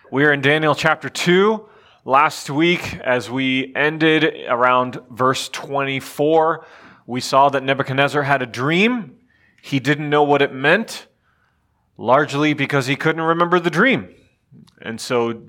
We are in Daniel chapter 2. Last week, as we ended around verse 24, we saw that Nebuchadnezzar had a dream. He didn't know what it meant, largely because he couldn't remember the dream. And so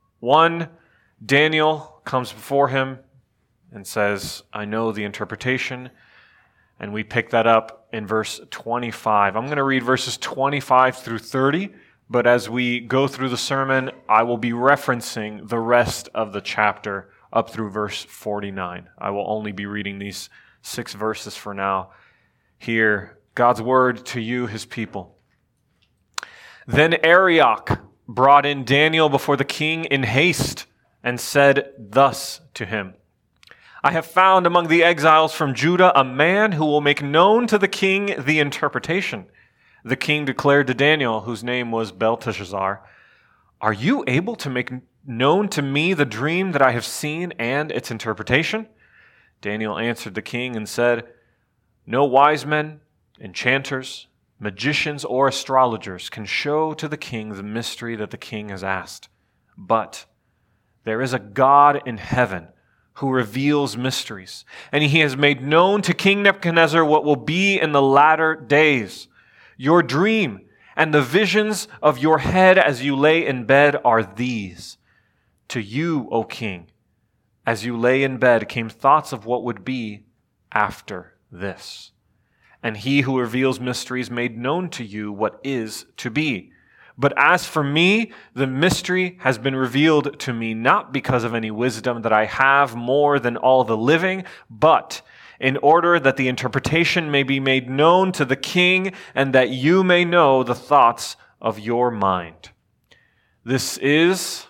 Daniel comes before him and says, I know the interpretation. And we pick that up in verse 25. I'm going to read verses 25 through 30. But as we go through the sermon, I will be referencing the rest of the chapter up through verse 49. I will only be reading these 6 verses for now. Hear God's word to you, his people. Then Arioch brought in Daniel before the king in haste and said thus to him, I have found among the exiles from Judah a man who will make known to the king the interpretation. The king declared to Daniel, whose name was Belteshazzar, Are you able to make known to me the dream that I have seen and its interpretation? Daniel answered the king and said, No wise men, enchanters, magicians, or astrologers can show to the king the mystery that the king has asked. But there is a God in heaven who reveals mysteries, and he has made known to King Nebuchadnezzar what will be in the latter days. Your dream and the visions of your head as you lay in bed are these. To you, O king, as you lay in bed came thoughts of what would be after this. And he who reveals mysteries made known to you what is to be. But as for me, the mystery has been revealed to me not because of any wisdom that I have more than all the living, but in order that the interpretation may be made known to the king and that you may know the thoughts of your mind. This is...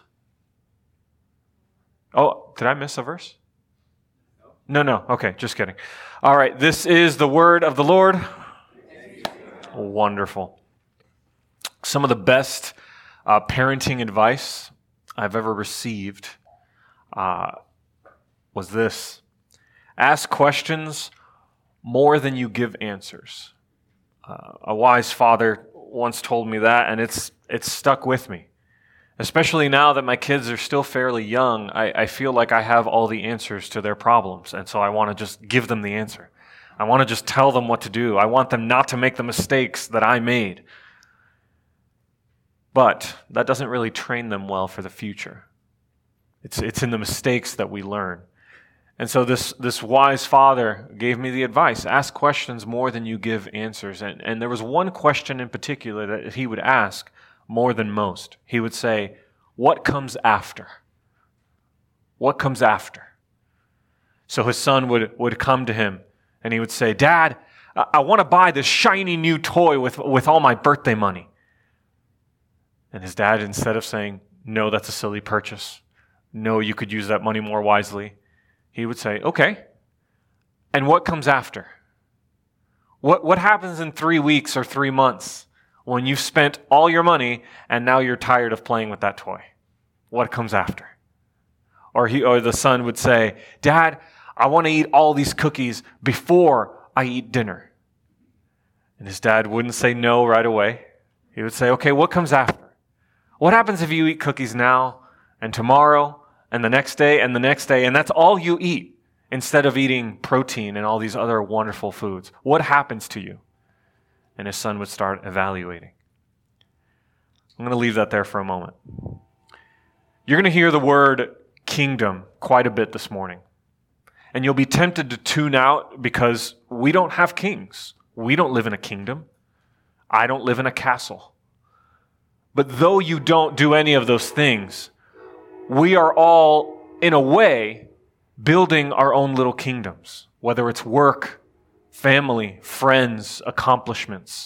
Oh, did I miss a verse? No. Okay, just kidding. All right, this is the word of the Lord. Wonderful. Some of the best parenting advice I've ever received was this. Ask questions more than you give answers. A wise father once told me that, and it's stuck with me. Especially now that my kids are still fairly young, I feel like I have all the answers to their problems, and so I want to just give them the answer. I want to just tell them what to do. I want them not to make the mistakes that I made. But that doesn't really train them well for the future. It's in the mistakes that we learn. And so this wise father gave me the advice, ask questions more than you give answers. And there was one question in particular that he would ask more than most. He would say, what comes after? What comes after? So his son would come to him and he would say, Dad, I want to buy this shiny new toy with all my birthday money. And his dad, instead of saying, no, that's a silly purchase. No, you could use that money more wisely. He would say, okay, and what comes after? What happens in 3 weeks or 3 months when you've spent all your money and now you're tired of playing with that toy? What comes after? Or the son would say, Dad, I want to eat all these cookies before I eat dinner. And his dad wouldn't say no right away. He would say, okay, what comes after? What happens if you eat cookies now and tomorrow and the next day, and that's all you eat, instead of eating protein and all these other wonderful foods? What happens to you? And his son would start evaluating. I'm going to leave that there for a moment. You're going to hear the word kingdom quite a bit this morning. And you'll be tempted to tune out because we don't have kings. We don't live in a kingdom. I don't live in a castle. But though you don't do any of those things, we are all, in a way, building our own little kingdoms, whether it's work, family, friends, accomplishments.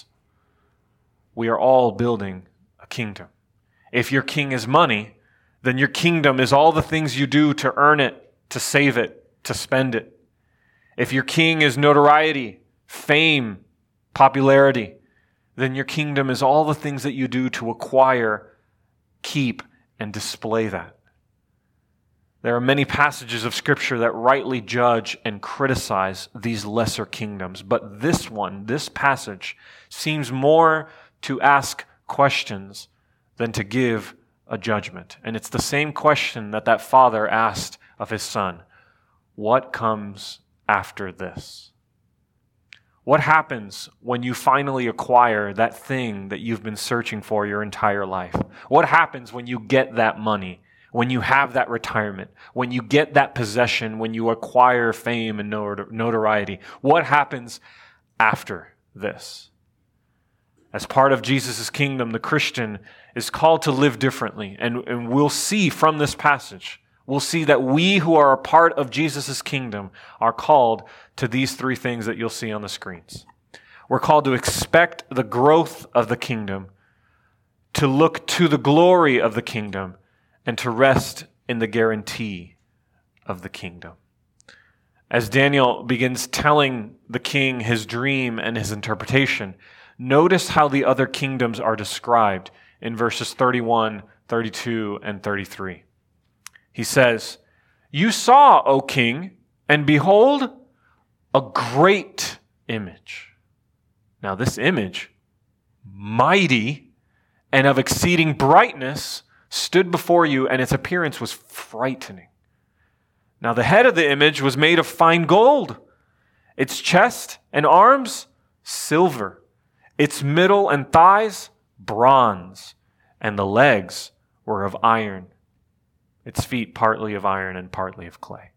We are all building a kingdom. If your king is money, then your kingdom is all the things you do to earn it, to save it, to spend it. If your king is notoriety, fame, popularity, then your kingdom is all the things that you do to acquire, keep, and display that. There are many passages of Scripture that rightly judge and criticize these lesser kingdoms, but this passage, seems more to ask questions than to give a judgment. And it's the same question that father asked of his son. What comes after this? What happens when you finally acquire that thing that you've been searching for your entire life? What happens when you get that money, when you have that retirement, when you get that possession, when you acquire fame and notoriety? What happens after this? As part of Jesus' kingdom, the Christian is called to live differently. And we'll see from this passage, we'll see that we who are a part of Jesus' kingdom are called to these three things that you'll see on the screens. We're called to expect the growth of the kingdom, to look to the glory of the kingdom, and to rest in the guarantee of the kingdom. As Daniel begins telling the king his dream and his interpretation, notice how the other kingdoms are described in verses 31, 32, and 33. He says, "You saw, O king, and behold, a great image." Now this image, mighty and of exceeding brightness, stood before you, and its appearance was frightening. Now the head of the image was made of fine gold, its chest and arms silver, its middle and thighs bronze, and the legs were of iron, its feet partly of iron and partly of clay.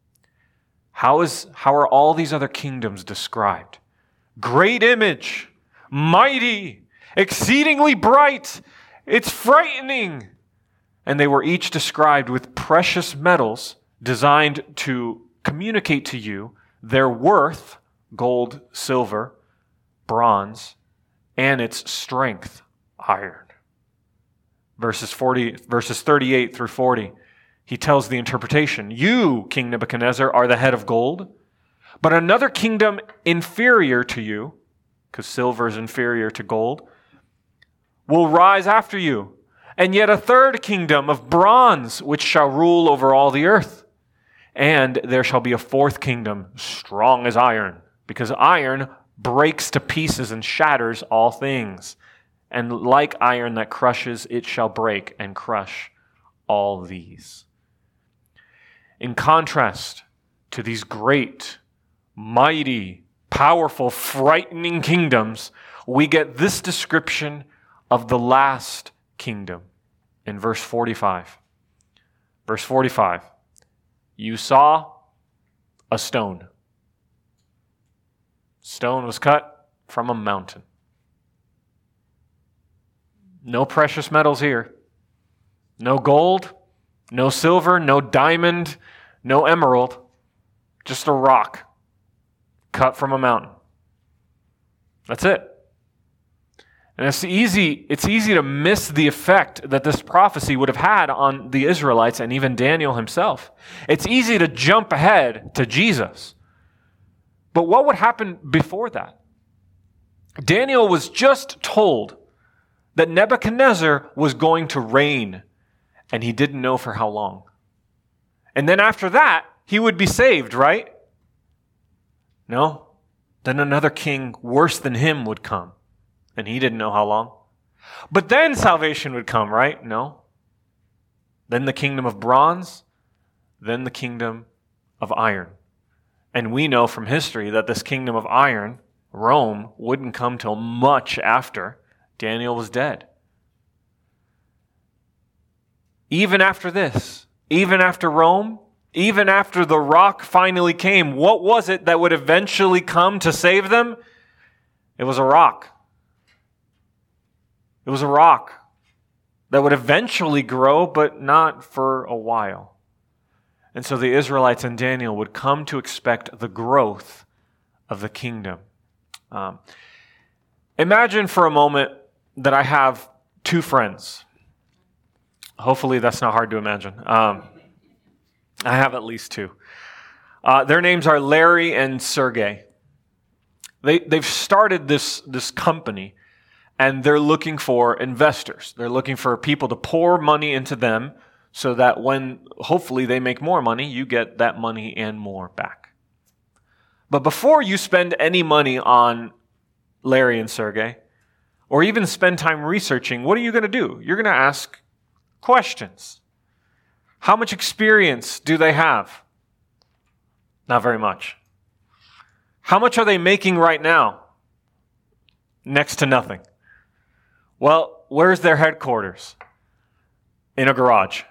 How are all these other kingdoms described? Great image, mighty, exceedingly bright, it's frightening. And they were each described with precious metals designed to communicate to you their worth, gold, silver, bronze, and its strength, iron. Verses 38 through 40, he tells the interpretation. You, King Nebuchadnezzar, are the head of gold, but another kingdom inferior to you, because silver is inferior to gold, will rise after you, and yet a third kingdom of bronze, which shall rule over all the earth. And there shall be a fourth kingdom, strong as iron, because iron breaks to pieces and shatters all things. And like iron that crushes, it shall break and crush all these. In contrast to these great, mighty, powerful, frightening kingdoms, we get this description of the last kingdom in verse 45. Verse 45, you saw a stone. Stone was cut from a mountain. No precious metals here. No gold, no silver, no diamond, no emerald. Just a rock cut from a mountain. That's it. And it's easy to miss the effect that this prophecy would have had on the Israelites and even Daniel himself. It's easy to jump ahead to Jesus. But what would happen before that? Daniel was just told that Nebuchadnezzar was going to reign, and he didn't know for how long. And then after that, he would be saved, right? No. Then another king worse than him would come, and he didn't know how long. But then salvation would come, right? No. Then the kingdom of bronze, then the kingdom of iron. And we know from history that this kingdom of iron, Rome, wouldn't come till much after Daniel was dead. Even after this, even after Rome, even after the rock finally came, what was it that would eventually come to save them? It was a rock. It was a rock that would eventually grow, but not for a while. And so the Israelites and Daniel would come to expect the growth of the kingdom. Imagine for a moment that I have two friends. Hopefully that's not hard to imagine. I have at least two. Their names are Larry and Sergey. They've started this company, and they're looking for investors. They're looking for people to pour money into them so that when hopefully they make more money, you get that money and more back. But before you spend any money on Larry and Sergey, or even spend time researching, what are you going to do? You're going to ask Questions. How much experience do they have? Not very much. How much are they making right now? Next to nothing. Well, where's their headquarters? In a garage.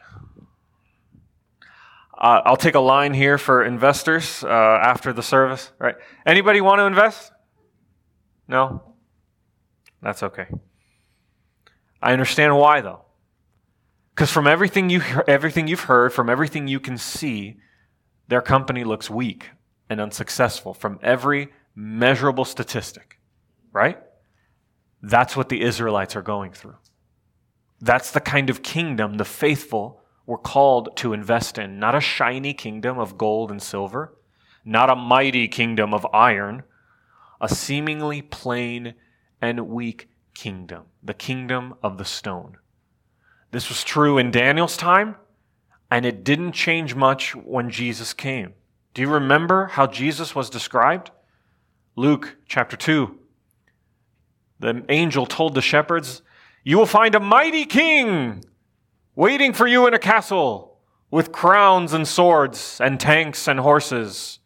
I'll take a line here for investors after the service. Right? Anybody want to invest? No? That's okay. I understand why, though. Because from everything you've heard, from everything you can see, their company looks weak and unsuccessful from every measurable statistic, right? That's what the Israelites are going through. That's the kind of kingdom the faithful were called to invest in. Not a shiny kingdom of gold and silver, not a mighty kingdom of iron, a seemingly plain and weak kingdom, the kingdom of the stone. This was true in Daniel's time, and it didn't change much when Jesus came. Do you remember how Jesus was described? Luke chapter 2. The angel told the shepherds, "You will find a mighty king waiting for you in a castle with crowns and swords and tanks and horses."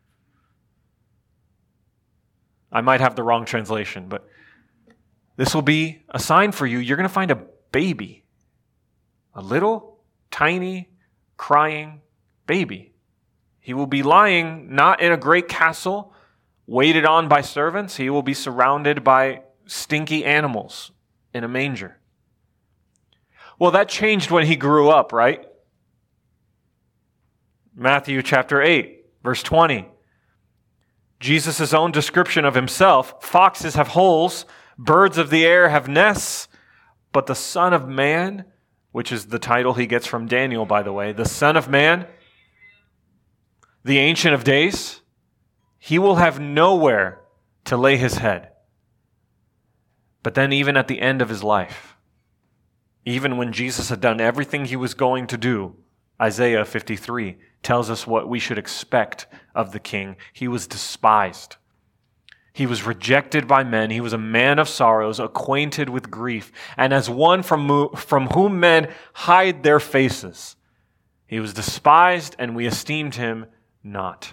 I might have the wrong translation, but this will be a sign for you. You're going to find a baby, a little, tiny, crying baby. He will be lying not in a great castle, waited on by servants. He will be surrounded by stinky animals in a manger. Well, that changed when he grew up, right? Matthew chapter 8, verse 20. Jesus' own description of himself: foxes have holes, birds of the air have nests, but the Son of Man, which is the title he gets from Daniel, by the way, the Son of Man, the Ancient of Days, he will have nowhere to lay his head. But then even at the end of his life, even when Jesus had done everything he was going to do, Isaiah 53 tells us what we should expect of the king. He was despised. He was rejected by men. He was a man of sorrows, acquainted with grief, and as one from whom men hide their faces. He was despised, and we esteemed him not.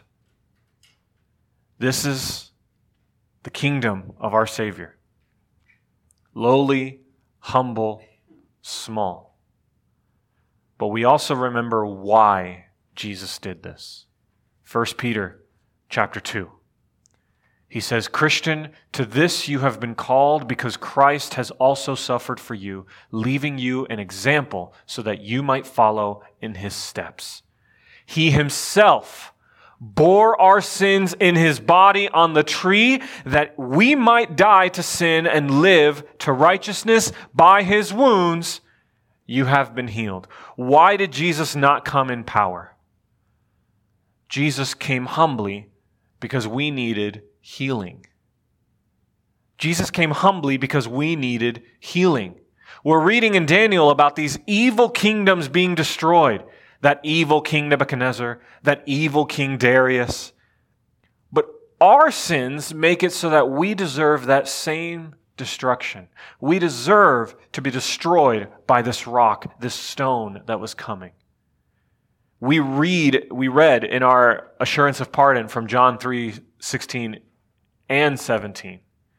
This is the kingdom of our Savior. Lowly, humble, small. But we also remember why Jesus did this. 1 Peter chapter 2. He says, "Christian, to this you have been called because Christ has also suffered for you, leaving you an example so that you might follow in his steps. He himself bore our sins in his body on the tree that we might die to sin and live to righteousness. By his wounds you have been healed." Why did Jesus not come in power? Jesus came humbly because we needed healing. Jesus came humbly because we needed healing. We're reading in Daniel about these evil kingdoms being destroyed. That evil King Nebuchadnezzar, that evil King Darius. But our sins make it so that we deserve that same destruction. We deserve to be destroyed by this rock, this stone that was coming. We read in our assurance of pardon from John 3:16 and 17.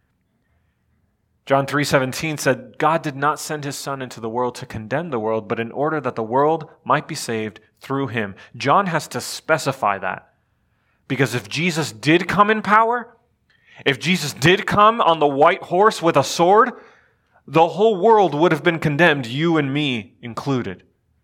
John 3:17 said, "God did not send his Son into the world to condemn the world, but in order that the world might be saved through him." John has to specify that. Because if Jesus did come in power, if Jesus did come on the white horse with a sword, the whole world would have been condemned, you and me included.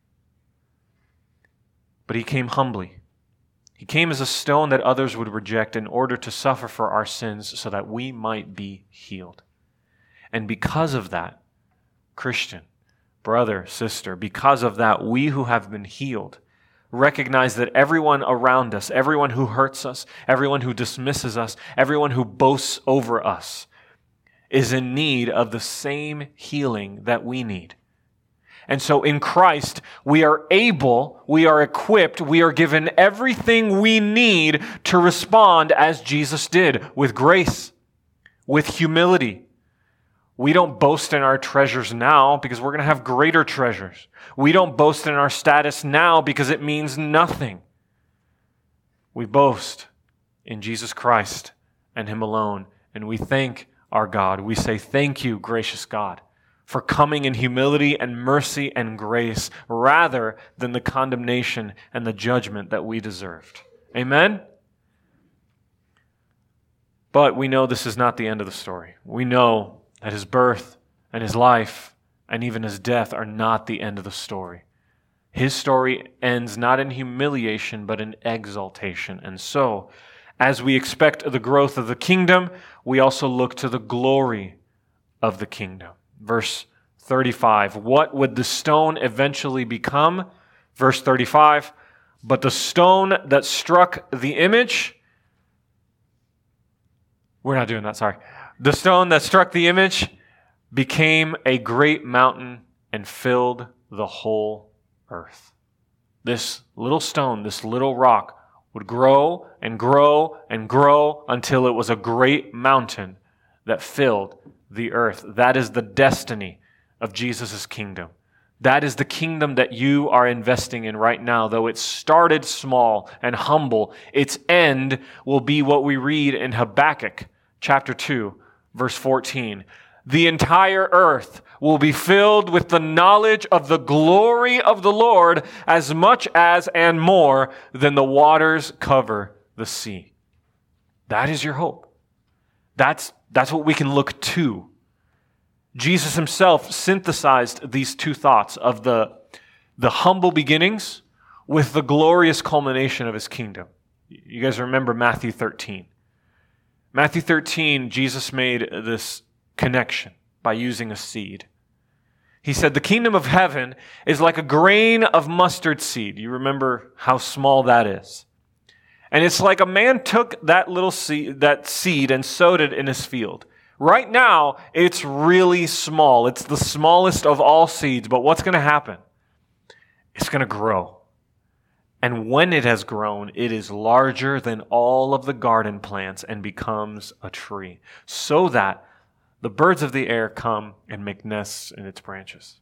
But he came humbly. He came as a stone that others would reject in order to suffer for our sins so that we might be healed. And because of that, Christian, brother, sister, because of that, we who have been healed recognize that everyone around us, everyone who hurts us, everyone who dismisses us, everyone who boasts over us is in need of the same healing that we need. And so in Christ, we are able, we are equipped, we are given everything we need to respond as Jesus did, with grace, with humility, We don't boast in our treasures now because we're going to have greater treasures. We don't boast in our status now because it means nothing. We boast in Jesus Christ and Him alone, and we thank our God. We say, thank you, gracious God, for coming in humility and mercy and grace rather than the condemnation and the judgment that we deserved. Amen? But we know this is not the end of the story. We know that His birth and His life and even His death are not the end of the story. His story ends not in humiliation, but in exaltation. And so, as we expect the growth of the kingdom, we also look to the glory of the kingdom. Verse 35, what would the stone eventually become? Verse 35, but the stone that struck the image, we're not doing that, sorry. The stone that struck the image became a great mountain and filled the whole earth. This little stone, this little rock, would grow and grow and grow until it was a great mountain that filled the earth. That is the destiny of Jesus' kingdom. That is the kingdom that you are investing in right now. Though it started small and humble, its end will be what we read in Habakkuk chapter 2, verse 14. The entire earth will be filled with the knowledge of the glory of the Lord as much as and more than the waters cover the sea. That is your hope. That's what we can look to. Jesus Himself synthesized these two thoughts of the humble beginnings with the glorious culmination of His kingdom. You guys remember Matthew 13. Matthew 13, Jesus made this connection by using a seed. He said, the kingdom of heaven is like a grain of mustard seed. You remember how small that is. And it's like a man took that seed and sowed it in his field. Right now, it's really small. It's the smallest of all seeds. But what's going to happen? It's going to grow. And when it has grown, it is larger than all of the garden plants and becomes a tree, so that the birds of the air come and make nests in its branches.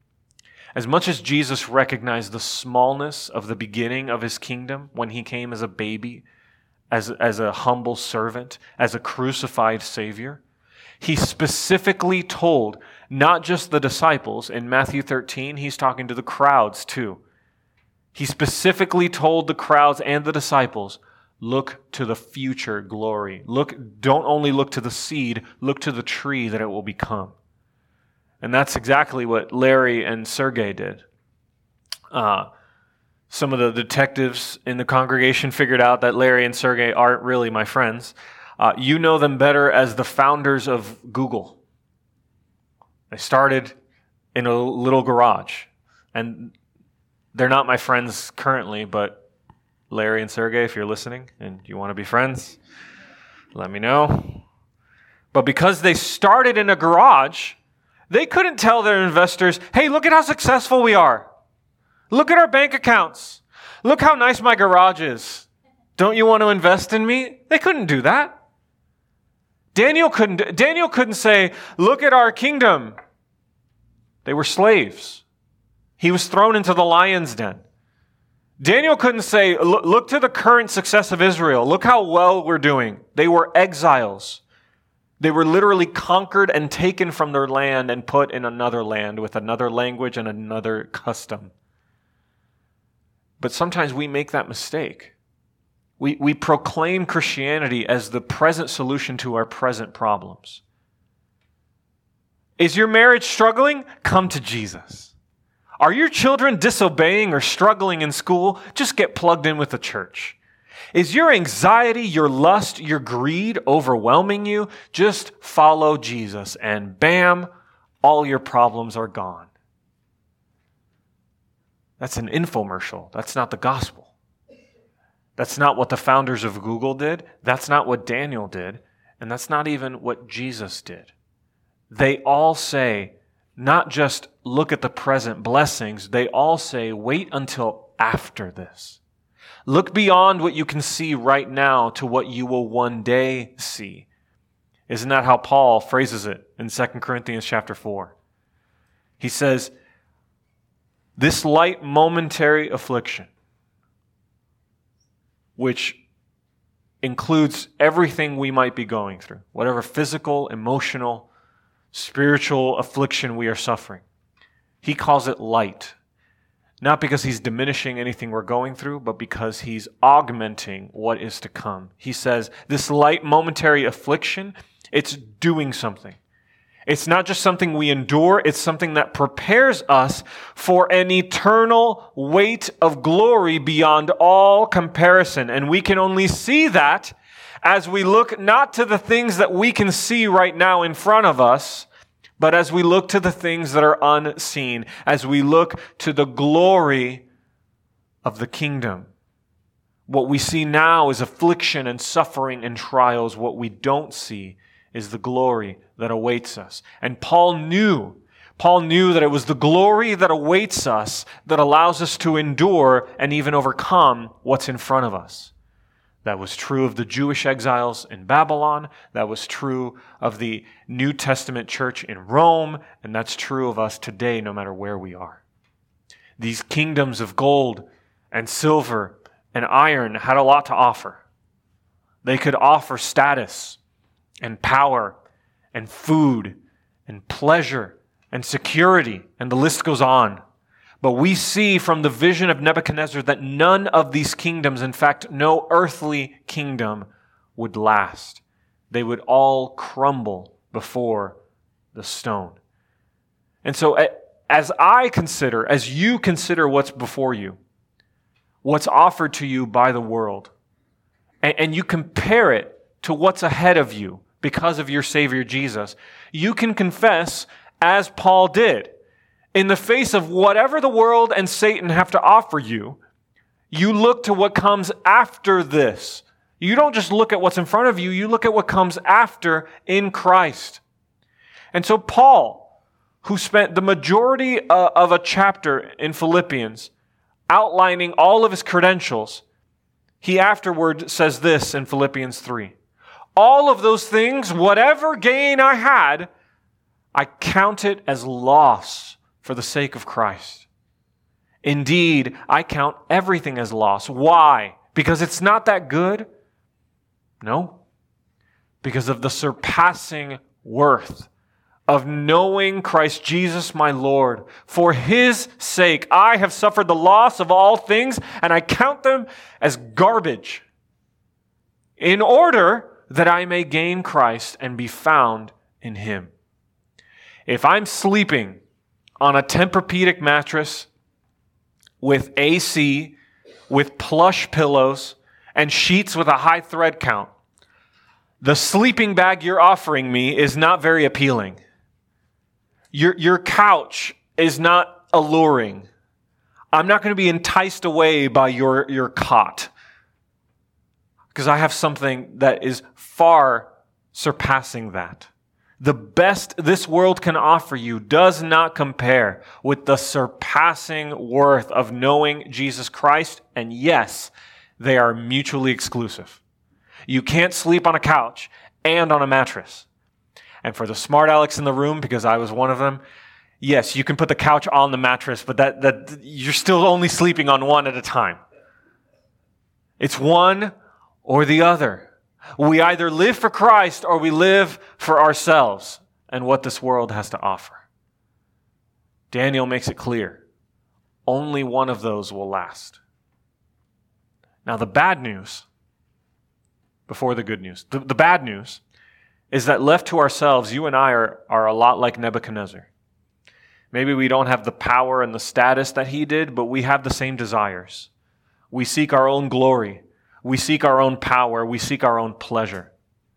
As much as Jesus recognized the smallness of the beginning of His kingdom when He came as a baby, as a humble servant, as a crucified Savior, He specifically told not just the disciples. In Matthew 13, He's talking to the crowds too. He specifically told the crowds and the disciples, look to the future glory. Don't only look to the seed, look to the tree that it will become. And that's exactly what Larry and Sergey did. Some of the detectives in the congregation figured out that Larry and Sergey aren't really my friends. You know them better as the founders of Google. They started in a little garage. And they're not my friends currently, but Larry and Sergey, if you're listening and you want to be friends, let me know. But because they started in a garage, they couldn't tell their investors, hey, look at how successful we are. Look at our bank accounts. Look how nice my garage is. Don't you want to invest in me? They couldn't do that. Daniel couldn't say, look at our kingdom. They were slaves. He was thrown into the lion's den. Daniel couldn't say, look to the current success of Israel. Look how well we're doing. They were exiles. They were literally conquered and taken from their land and put in another land with another language and another custom. But sometimes we make that mistake. We proclaim Christianity as the present solution to our present problems. Is your marriage struggling? Come to Jesus. Are your children disobeying or struggling in school? Just get plugged in with the church. Is your anxiety, your lust, your greed overwhelming you? Just follow Jesus and bam, all your problems are gone. That's an infomercial. That's not the gospel. That's not what the founders of Google did. That's not what Daniel did. And that's not even what Jesus did. They all say, not just look at the present blessings, they all say, wait until after this. Look beyond what you can see right now to what you will one day see. Isn't that how Paul phrases it in 2 Corinthians chapter 4? He says, this light momentary affliction, which includes everything we might be going through, whatever physical, emotional, spiritual affliction we are suffering. He calls it light. Not because he's diminishing anything we're going through, but because he's augmenting what is to come. He says, this light momentary affliction, it's doing something. It's not just something we endure, it's something that prepares us for an eternal weight of glory beyond all comparison. And we can only see that as we look not to the things that we can see right now in front of us, but as we look to the things that are unseen, as we look to the glory of the kingdom. What we see now is affliction and suffering and trials. What we don't see is the glory that awaits us. And Paul knew that it was the glory that awaits us that allows us to endure and even overcome what's in front of us. That was true of the Jewish exiles in Babylon. That was true of the New Testament church in Rome. And that's true of us today, no matter where we are. These kingdoms of gold and silver and iron had a lot to offer. They could offer status and power and food and pleasure and security, and the list goes on. But we see from the vision of Nebuchadnezzar that none of these kingdoms, in fact, no earthly kingdom would last. They would all crumble before the stone. And so as you consider what's before you, what's offered to you by the world, and you compare it to what's ahead of you because of your Savior Jesus, you can confess, as Paul did, in the face of whatever the world and Satan have to offer you, you look to what comes after this. You don't just look at what's in front of you, you look at what comes after in Christ. And so Paul, who spent the majority of a chapter in Philippians outlining all of his credentials, he afterward says this in Philippians 3. All of those things, whatever gain I had, I count it as loss for the sake of Christ. Indeed, I count everything as loss. Why? Because it's not that good? No. Because of the surpassing worth of knowing Christ Jesus my Lord. For His sake, I have suffered the loss of all things, and I count them as garbage, in order that I may gain Christ and be found in Him. If I'm sleeping on a Tempur-Pedic mattress with AC, with plush pillows, and sheets with a high thread count, the sleeping bag you're offering me is not very appealing. Your couch is not alluring. I'm not going to be enticed away by your cot, because I have something that is far surpassing that. The best this world can offer you does not compare with the surpassing worth of knowing Jesus Christ. And yes, they are mutually exclusive. You can't sleep on a couch and on a mattress. And for the smart Alex in the room, because I was one of them, yes, you can put the couch on the mattress, but that you're still only sleeping on one at a time. It's one or the other. We either live for Christ or we live for ourselves and what this world has to offer. Daniel makes it clear. Only one of those will last. Now the bad news, before the good news, the bad news is that left to ourselves, you and I are a lot like Nebuchadnezzar. Maybe we don't have the power and the status that he did, but we have the same desires. We seek our own glory. We seek our own power. We seek our own pleasure.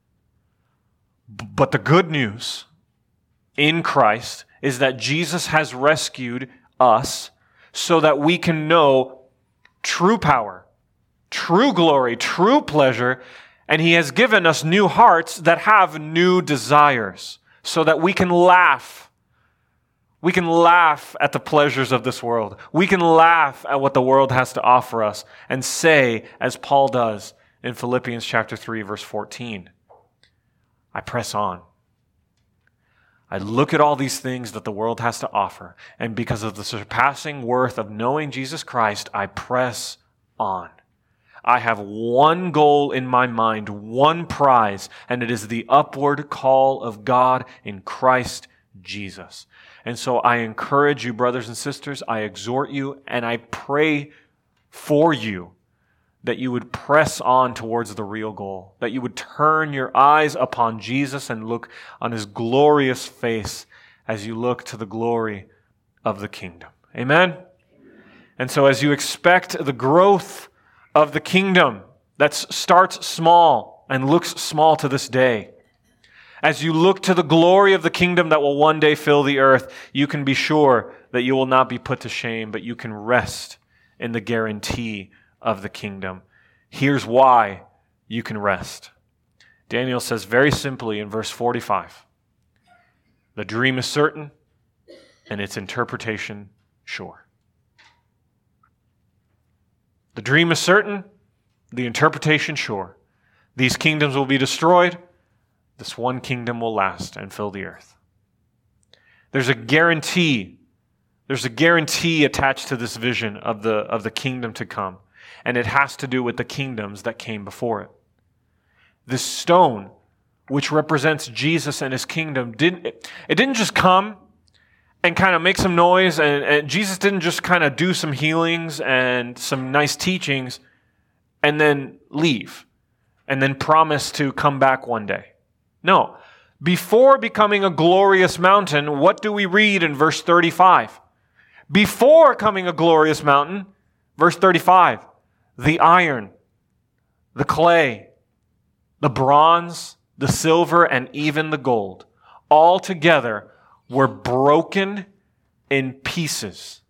But the good news in Christ is that Jesus has rescued us so that we can know true power, true glory, true pleasure, and He has given us new hearts that have new desires so that we can laugh. We can laugh at the pleasures of this world. We can laugh at what the world has to offer us and say, as Paul does in Philippians chapter 3, verse 14, I press on. I look at all these things that the world has to offer, and because of the surpassing worth of knowing Jesus Christ, I press on. I have one goal in my mind, one prize, and it is the upward call of God in Christ Jesus. And so I encourage you, brothers and sisters, I exhort you, and I pray for you that you would press on towards the real goal, that you would turn your eyes upon Jesus and look on his glorious face as you look to the glory of the kingdom. Amen? And so as you expect the growth of the kingdom that starts small and looks small to this day, as you look to the glory of the kingdom that will one day fill the earth, you can be sure that you will not be put to shame, but you can rest in the guarantee of the kingdom. Here's why you can rest. Daniel says very simply in verse 45, the dream is certain and its interpretation sure. The dream is certain, the interpretation sure. These kingdoms will be destroyed. This one kingdom will last and fill the earth. There's a guarantee. There's a guarantee attached to this vision of the kingdom to come. And it has to do with the kingdoms that came before it. This stone, which represents Jesus and his kingdom, didn't just come and kind of make some noise, and Jesus didn't just kind of do some healings and some nice teachings and then leave and then promise to come back one day. No. Before becoming a glorious mountain, what do we read in verse 35? Before coming a glorious mountain, verse 35, the iron, the clay, the bronze, the silver, and even the gold, all together were broken in pieces.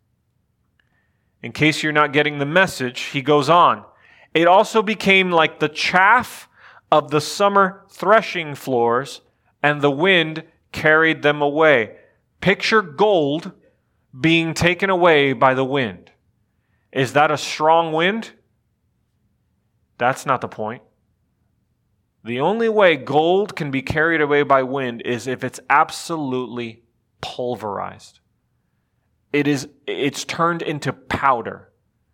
In case you're not getting the message, he goes on. It also became like the chaff of the summer threshing floors, and the wind carried them away. Picture gold being taken away by the wind. Is that a strong wind? That's not the point. The only way gold can be carried away by wind is if it's absolutely pulverized. It's turned into powder.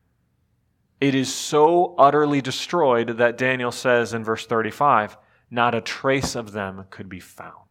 It is so utterly destroyed that Daniel says in verse 35, not a trace of them could be found.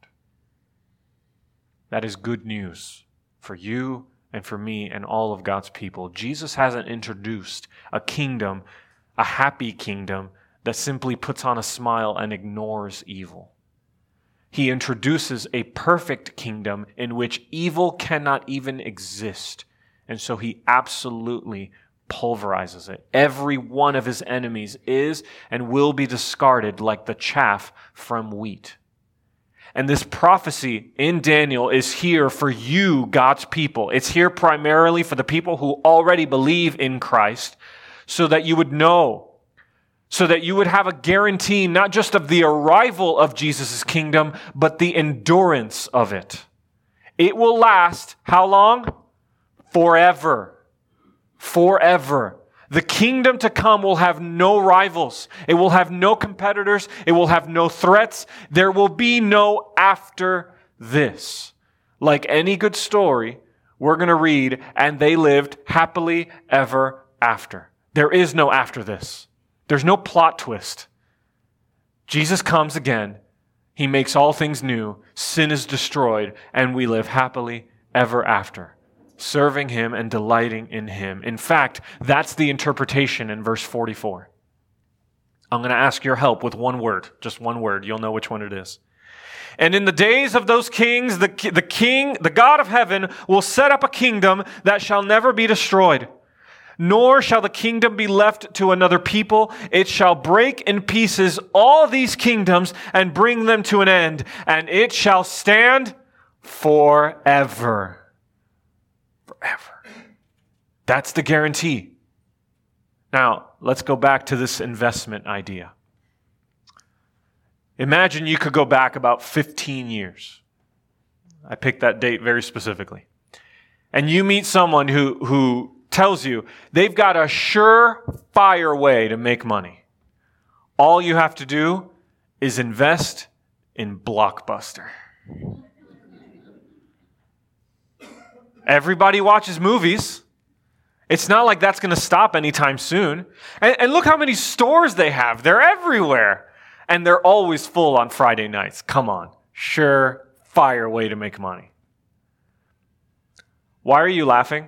That is good news for you and for me and all of God's people. Jesus hasn't introduced a kingdom, a happy kingdom, that simply puts on a smile and ignores evil. He introduces a perfect kingdom in which evil cannot even exist. And so he absolutely pulverizes it. Every one of his enemies is and will be discarded like the chaff from wheat. And this prophecy in Daniel is here for you, God's people. It's here primarily for the people who already believe in Christ, so that you would know, so that you would have a guarantee not just of the arrival of Jesus' kingdom, but the endurance of it. It will last how long? Forever. Forever. The kingdom to come will have no rivals. It will have no competitors. It will have no threats. There will be no after this. Like any good story, we're going to read, and they lived happily ever after. There is no after this. There's no plot twist. Jesus comes again. He makes all things new. Sin is destroyed, and we live happily ever after, serving him and delighting in him. In fact, that's the interpretation in verse 44. I'm going to ask your help with one word, just one word. You'll know which one it is. And in the days of those kings, the God of heaven will set up a kingdom that shall never be destroyed. Nor shall the kingdom be left to another people. It shall break in pieces all these kingdoms and bring them to an end. And it shall stand forever. Forever. That's the guarantee. Now, let's go back to this investment idea. Imagine you could go back about 15 years. I picked that date very specifically. And you meet someone who tells you they've got a surefire way to make money. All you have to do is invest in Blockbuster. Everybody watches movies. It's not like that's going to stop anytime soon. And look how many stores they have. They're everywhere. And they're always full on Friday nights. Come on. Surefire way to make money. Why are you laughing?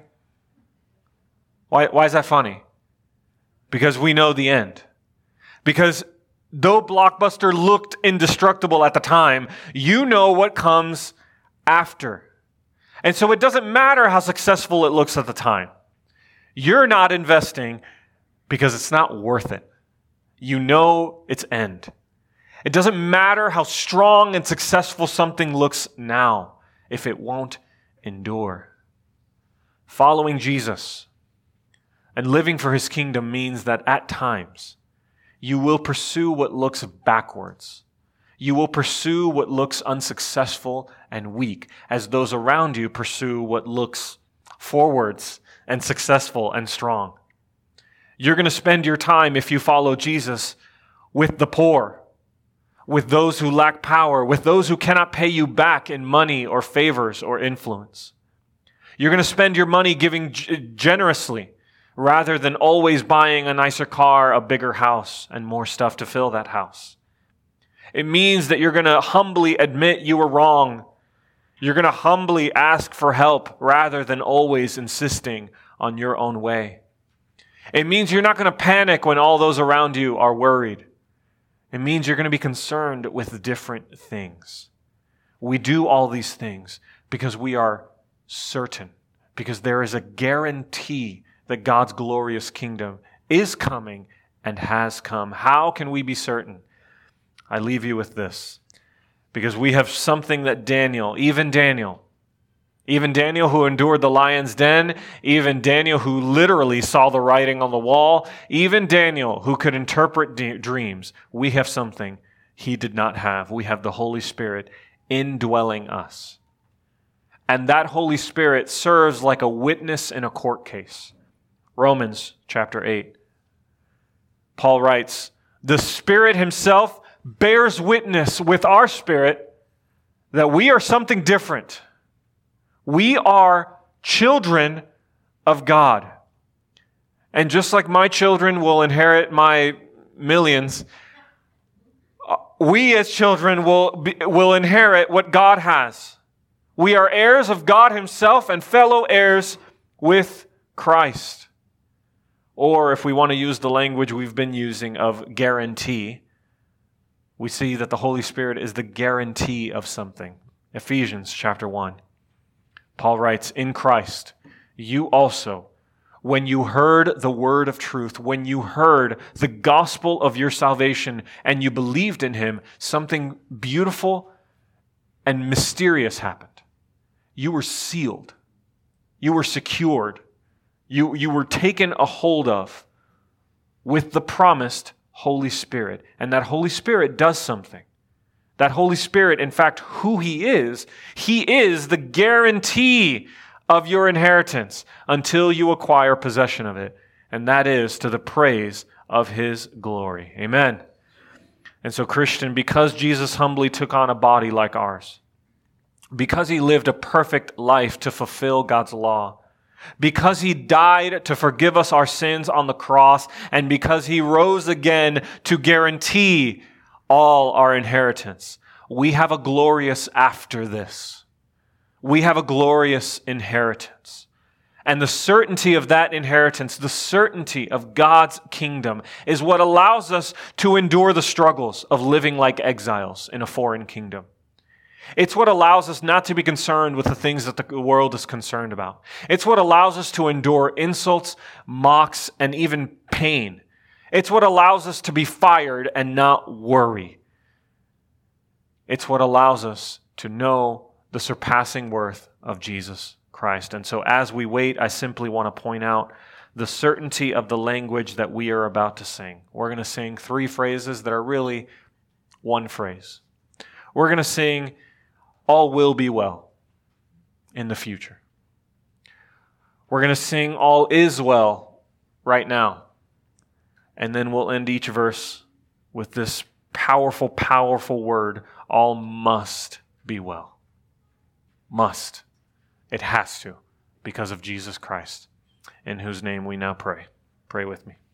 Why is that funny? Because we know the end. Because though Blockbuster looked indestructible at the time, you know what comes after. And so it doesn't matter how successful it looks at the time. You're not investing because it's not worth it. You know its end. It doesn't matter how strong and successful something looks now if it won't endure. Following Jesus and living for his kingdom means that at times you will pursue what looks backwards. You will pursue what looks unsuccessful and weak as those around you pursue what looks forwards and successful and strong. You're going to spend your time, if you follow Jesus, with the poor, with those who lack power, with those who cannot pay you back in money or favors or influence. You're going to spend your money giving generously rather than always buying a nicer car, a bigger house, and more stuff to fill that house. It means that you're going to humbly admit you were wrong. You're going to humbly ask for help rather than always insisting on your own way. It means you're not going to panic when all those around you are worried. It means you're going to be concerned with different things. We do all these things because we are certain, because there is a guarantee that God's glorious kingdom is coming and has come. How can we be certain? I leave you with this, because we have something that even Daniel who endured the lion's den, even Daniel who literally saw the writing on the wall, even Daniel who could interpret dreams, we have something he did not have. We have the Holy Spirit indwelling us. And that Holy Spirit serves like a witness in a court case. Romans chapter 8. Paul writes, "The Spirit himself bears witness with our spirit that we are something different. We are children of God." And just like my children will inherit my millions, we as children will inherit what God has. We are heirs of God himself and fellow heirs with Christ. Or if we want to use the language we've been using of guarantee, we see that the Holy Spirit is the guarantee of something. Ephesians chapter 1. Paul writes, "In Christ, you also, when you heard the word of truth, when you heard the gospel of your salvation and you believed in him, something beautiful and mysterious happened. You were sealed. You were secured. You were taken a hold of with the promised Holy Spirit." And that Holy Spirit does something. That Holy Spirit, in fact, who he is the guarantee of your inheritance until you acquire possession of it. And that is to the praise of his glory. Amen. And so, Christian, because Jesus humbly took on a body like ours, because he lived a perfect life to fulfill God's law, because he died to forgive us our sins on the cross, and because he rose again to guarantee all our inheritance, we have a glorious after this. We have a glorious inheritance. And the certainty of that inheritance, the certainty of God's kingdom, is what allows us to endure the struggles of living like exiles in a foreign kingdom. It's what allows us not to be concerned with the things that the world is concerned about. It's what allows us to endure insults, mocks, and even pain. It's what allows us to be fired and not worry. It's what allows us to know the surpassing worth of Jesus Christ. And so as we wait, I simply want to point out the certainty of the language that we are about to sing. We're going to sing 3 phrases that are really one phrase. We're going to sing, "All will be well" in the future. We're going to sing, "All is well" right now. And then we'll end each verse with this powerful, powerful word, all must be well. Must. It has to, because of Jesus Christ, in whose name we now pray. Pray with me.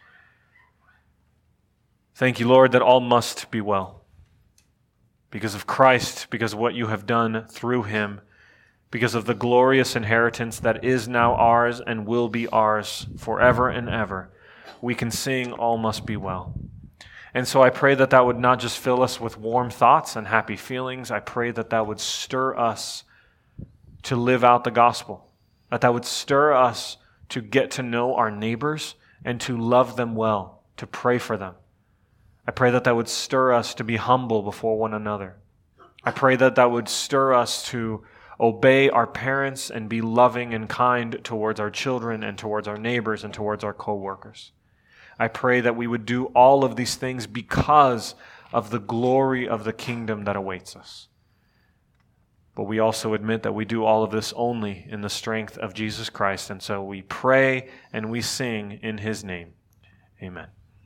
Thank you, Lord, that all must be well. Because of Christ, because of what you have done through him, because of the glorious inheritance that is now ours and will be ours forever and ever, we can sing all must be well. And so I pray that that would not just fill us with warm thoughts and happy feelings. I pray that that would stir us to live out the gospel, that that would stir us to get to know our neighbors and to love them well, to pray for them. I pray that that would stir us to be humble before one another. I pray that that would stir us to obey our parents and be loving and kind towards our children and towards our neighbors and towards our co-workers. I pray that we would do all of these things because of the glory of the kingdom that awaits us. But we also admit that we do all of this only in the strength of Jesus Christ, and so we pray and we sing in his name. Amen.